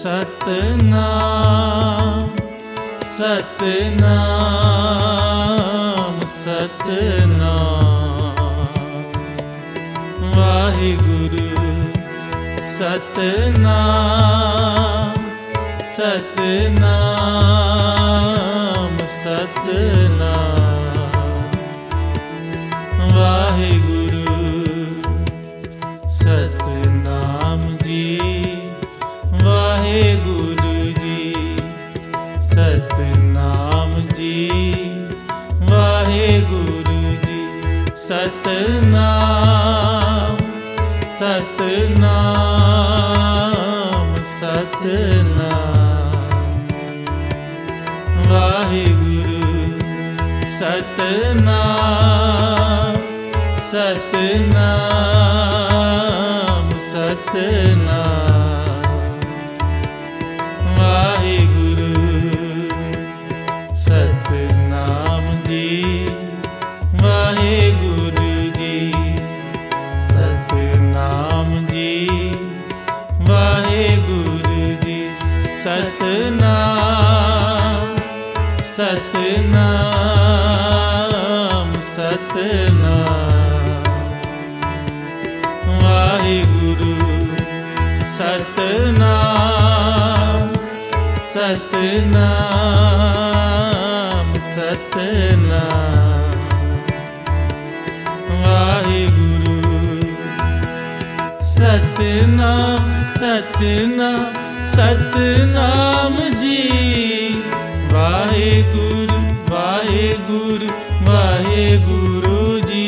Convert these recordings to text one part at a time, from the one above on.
ਸਤਨਾਮ ਸਤਨਾਮ ਸਤਨਾਮ ਵਾਹਿਗੁਰੂ ਸਤਨਾਮ ਸਤਨਾਮ ਸਤਨਾਮ ਵਾਹਿਗੁਰੂ ਸਤਨਾਮ ਜੀ ਵਾਹਿਗੁਰੂ ਜੀ ਸਤਨਾਮ ਜੀ ਵਾਹਿਗੁਰੂ ਜੀ ਸਤਨਾਮ ਸਤਨਾਮ ਸਤਨਾਮ ਵਾਹਿਗੁਰੂ ਸਤਨਾਮ ਸਤਨਾਮ ਸਤਨਾਮ ਵਾਹਿਗੁਰੂ ਸਤਨਾਮ ਜੀ ਵਾਹਿਗੁਰੂ ਜੀ ਸਤਨਾਮ ਜੀ ਵਾਹਿਗੁਰੂ ਜੀ ਸਤਨਾਮ ਸਤਨਾਮ ਸਤਨਾਮ ਵਾਹਿਗੁਰੂ ਸਤਨਾਮ ਸਤਨਾਮ ਸਤਨਾਮ ਵਾਹਿਗੁਰੂ ਸਤਨਾਮ ਸਤਨਾਮ ਸਤਨਾਮ ਜੀ ਵਾਹਿਗੁਰੂ ਵਾਹਿਗੁਰੂ ਵਾਹਿਗੁਰੂ ਜੀ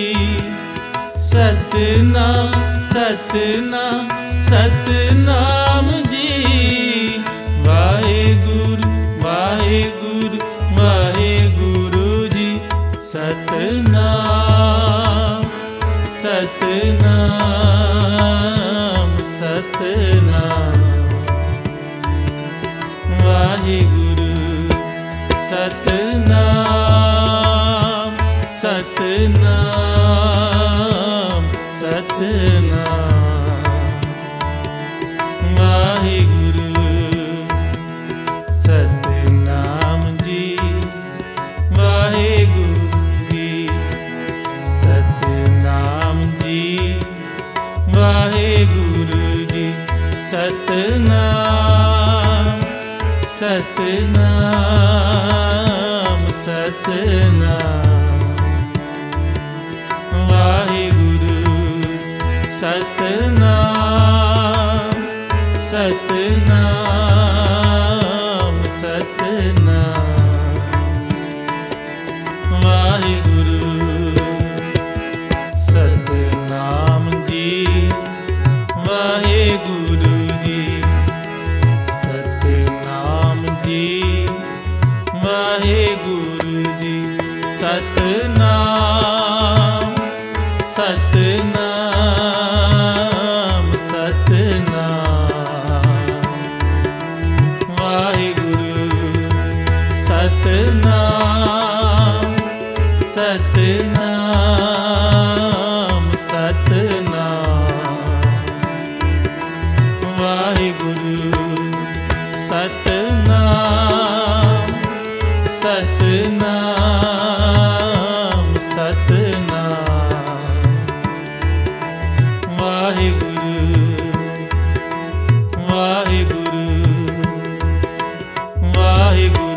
ਸਤਨਾਮ ਸਤਨਾਮ ਸਤਨਾਮ ਜੀ ਵਾਹਿਗੁਰੂ ਵਾਹਿਗੁਰੂ ਵਾਹਿਗੁਰੂ ਜੀ ਸਤਨਾਮ ਸਤਨਾਮ ਸਤਨਾਮ ਵਾਹਿਗੁਰੂ ਸਤਨਾਮ ਸਤਨਾਮ ਸਤਨਾਮ ਵਾਹਿਗੁਰੂ ਸਤਨਾਮ ਜੀ ਵਾਹਿਗੁਰੂ ਜੀ ਸਤਨਾਮ ਜੀ ਵਾਹਿਗੁਰੂ ਜੀ ਸਤਨਾਮ ਸਤਨਾਮ ਸਤਨਾਮ ਵਾਹਿਗੁਰੂ ਸਤਨਾਮ ਸਤਨਾਮ ਸਤਨਾਮ ਵਾਹਿਗੁਰੂ ਸਤਨਾਮ ਜੀ ਵਾਹਿਗੁਰੂ ਜੀ ਸਤਨਾਮ ਜੀ ਵਾਹਿਗੁਰੂ ਜੀ ਸਤਨਾਮ ਸਤਨਾਮ ਸਤਨਾਮ ਵਾਹਿਗੁਰੂ ਸਤਨਾਮ ਸਤਨਾਮ ਸਤਨਾਮ ਵਾਹਿਗੁਰੂ ਸਤਨਾਮ ਸਤਨਾਮ ਸਤਨਾਮ ਵਾਹਿਗੁਰੂ ਵਾਹਿਗੁਰੂ ਵਾਹਿਗੁਰੂ